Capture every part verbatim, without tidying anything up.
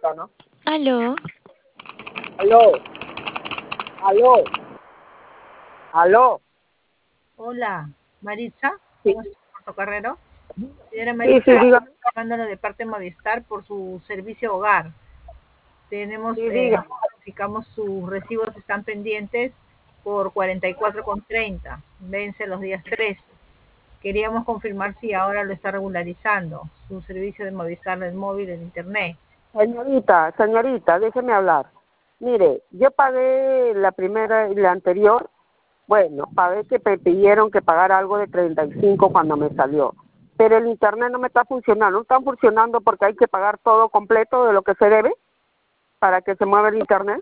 ¿no? Aló. Aló. Aló. Aló. Hola, Maritza, Sí, ¿cómo está Portocarrero? Señora sí, sí, Maritza, dígame. llamándole de parte de Movistar por su servicio hogar. Tenemos, Sí, eh, dígame. verificamos sus recibos están pendientes por cuarenta y cuatro con treinta, vence los días trece. Queríamos confirmar si ahora lo está regularizando, su servicio de Movistar del móvil, del internet. Señorita, señorita, déjeme hablar. Mire, yo pagué la primera y la anterior. Bueno, pagué que me pidieron que pagara algo de treinta y cinco cuando me salió. Pero el internet no me está funcionando. No está funcionando porque hay que pagar todo completo de lo que se debe para que se mueva el internet.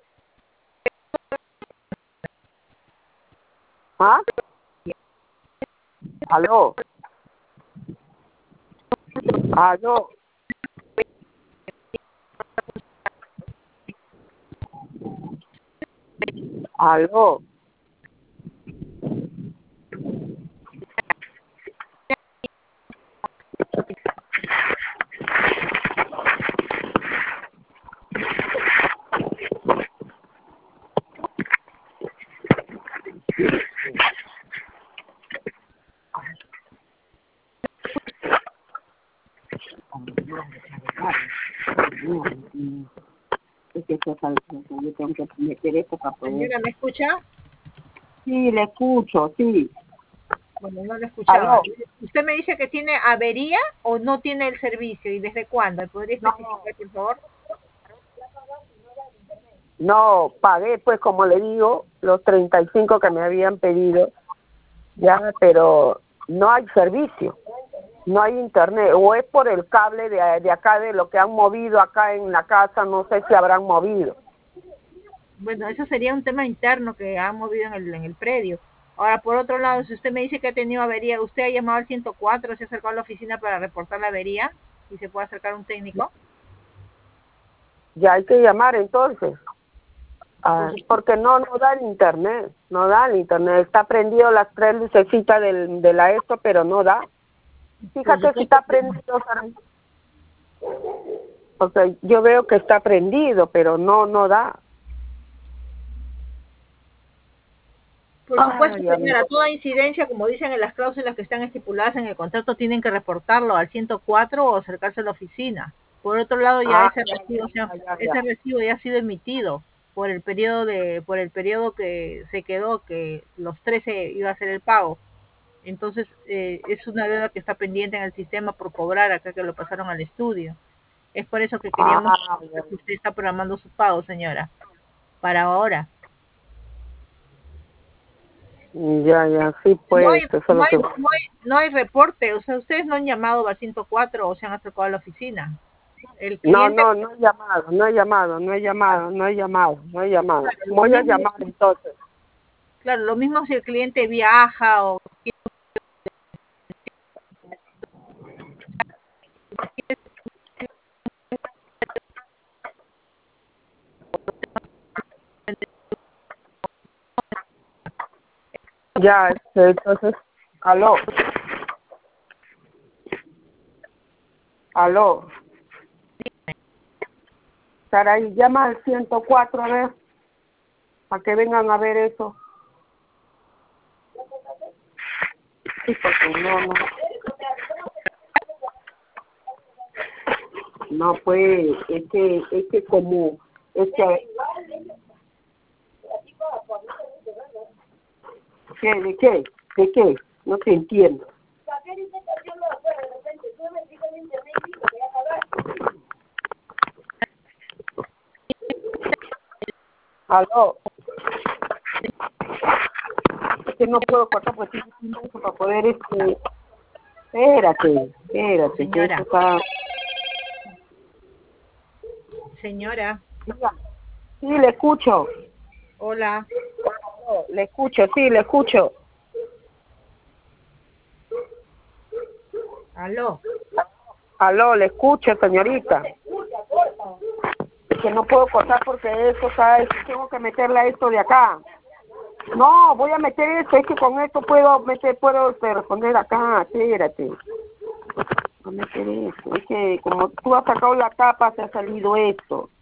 ¿Ah? Aló. Aló. Aló. Es que esto es algo que yo tengo que meter esto para poder. Señora, ¿me escucha? Sí, le escucho, sí. Bueno, no lo escuchaba. Aló. ¿Usted me dice que tiene avería o no tiene el servicio y desde cuándo? ¿Me podría No, especificar, por favor? no, pagué pues como le digo los treinta y cinco que me habían pedido, ya, pero no hay servicio, no hay internet, o es por el cable de, de acá, de lo que han movido acá en la casa, no sé si habrán movido. Bueno, eso sería un tema interno que han movido en el, en el predio. Ahora, por otro lado, si usted me dice que ha tenido avería, ¿usted ha llamado al ciento cuatro, se ha acercado a la oficina para reportar la avería y se puede acercar un técnico? Ya hay que llamar entonces, Por ah, supuesto. porque no, no da el internet, no da el internet, está prendido las tres lucecitas del, de la esto, pero no da. Por Fíjate si supuesto está que, prendido, Sara. O sea, yo veo que está prendido, pero no, no da. por supuesto, Ay, señora, amigo. toda incidencia, como dicen en las cláusulas que están estipuladas en el contrato, tienen que reportarlo al ciento cuatro o acercarse a la oficina. Por otro lado, ya Ah, ese ya, recibo, se ha- ya, ya, ese ya. recibo ya ha sido emitido por el periodo de, por el periodo que se quedó, que los trece iba a ser el pago. Entonces, eh, es una deuda que está pendiente en el sistema por cobrar acá que lo pasaron al estudio. Es por eso que queríamos Ah, ya, saber si usted está programando su pago, señora, para ahora. ya, ya, sí, No pues, hay, eso es no lo hay, que... no hay, no hay reporte, o sea, ustedes no han llamado al ciento cuatro o se han acercado a la oficina. El No, cliente, no, no he llamado, no he llamado, no he llamado, no he llamado, no he llamado. claro, lo Voy a mismo, llamar entonces. claro, lo mismo si el cliente viaja o Ya, este, entonces, aló, aló. Saray, llama al ciento cuatro a ver, para que vengan a ver eso. Sí, porque no, no. No, pues, es que, es que como, es que... ¿Qué? ¿De qué? ¿De qué? No te entiendo. Aló. Es que no puedo cortar porque estoy haciendo eso para poder, este... Espérate, espérate, que esto señora, está... señora, Diga. Sí, le escucho. hola, Aló, le escucho, sí, le escucho. aló, Aló, le escucho, señorita. Que no puedo cortar porque esto está... Tengo que meterle a esto de acá. No, voy a meter esto, es que con esto puedo meter, puedo este, responder acá, espérate. a meter eso. Es que como tú has sacado la tapa, se ha salido esto.